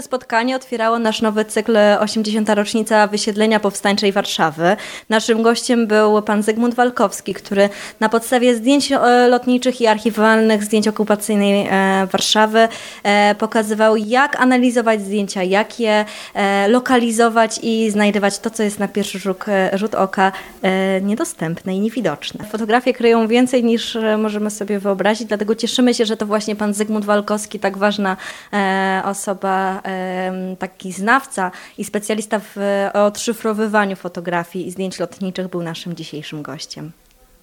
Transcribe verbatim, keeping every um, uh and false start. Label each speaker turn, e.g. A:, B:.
A: Spotkanie otwierało nasz nowy cykl osiemdziesiąta rocznica wysiedlenia powstańczej Warszawy. Naszym gościem był pan Zygmunt Walkowski, który na podstawie zdjęć lotniczych i archiwalnych zdjęć okupacyjnej Warszawy pokazywał, jak analizować zdjęcia, jak je lokalizować i znajdywać to, co jest na pierwszy rzut, rzut oka niedostępne i niewidoczne. Fotografie kryją więcej niż możemy sobie wyobrazić, dlatego cieszymy się, że to właśnie pan Zygmunt Walkowski, tak ważna osoba, taki znawca i specjalista w odszyfrowywaniu fotografii i zdjęć lotniczych, był naszym dzisiejszym gościem.